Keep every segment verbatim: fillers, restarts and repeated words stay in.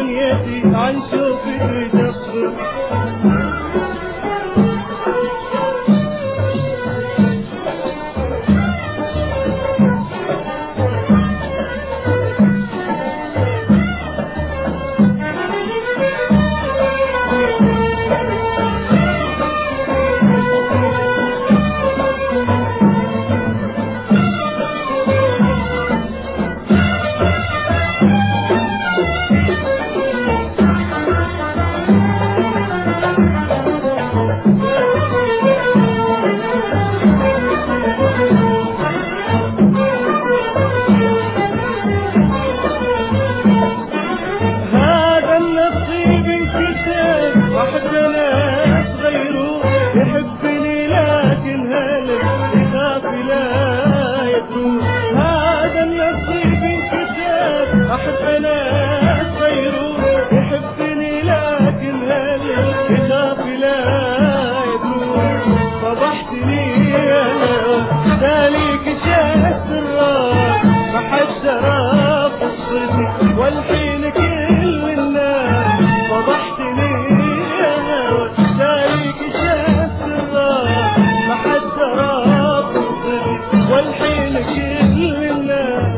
منيتي عن شوفتي تصفر. والحين كل الناس فضحتني يا هوى ذلك شاف الراس ما حد درى قصتي والحين كل الناس.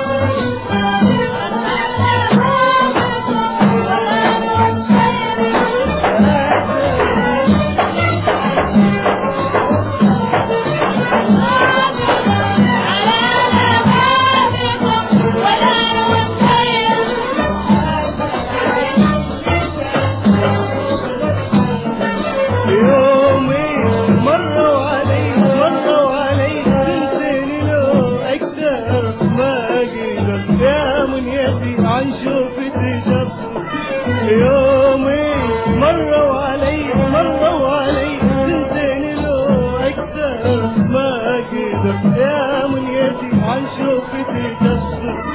عن شوفتي تصفر يومي مروا علي مروا علي سنتين لو اكثر ما قدر يا منيتي عن شوفتي تصفر.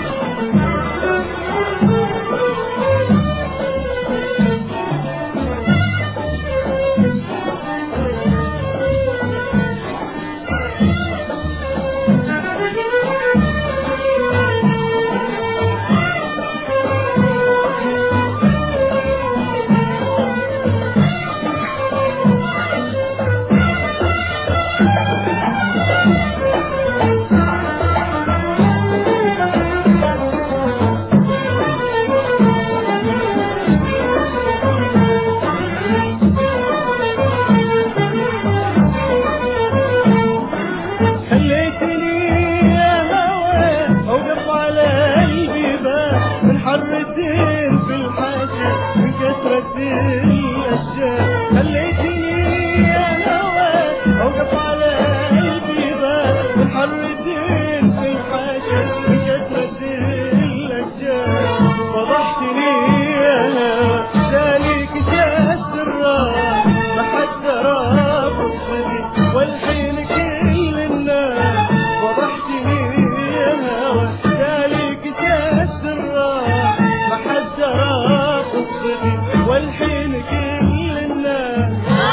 الدين في الحاجة من كثرة الأشجار خليتني يا هوى أوقف على البيبان من حر الدين في الحاجة من كثرة الأشجار فضحتني يا هوى ذلك شاف الراس ما حد درى قصتي والحين كل الناس فضحتني يا هوى ذلك شاف الراس ما حد درى قصتي والحين كل الناس.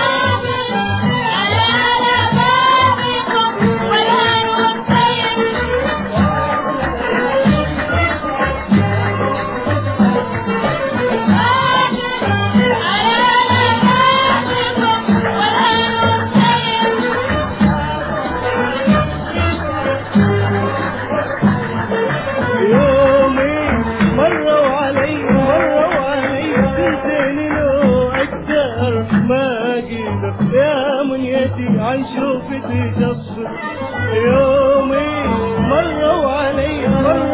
يا منيتي عن شوفتي تصفر يومي مروا علي مروا